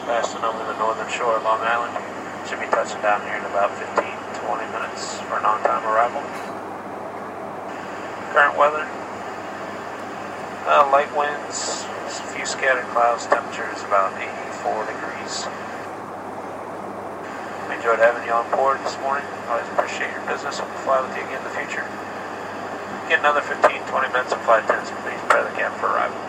passing over the northern shore of Long Island. Should be touching down here in about 15-20 minutes for an on-time arrival. Current weather, light winds, a few scattered clouds, temperature is about 84 degrees. We enjoyed having you on board this morning. Always appreciate your business. Hope to fly with you again in the future. Get another 15-20 minutes of flight attendants, please prepare the cabin for arrival.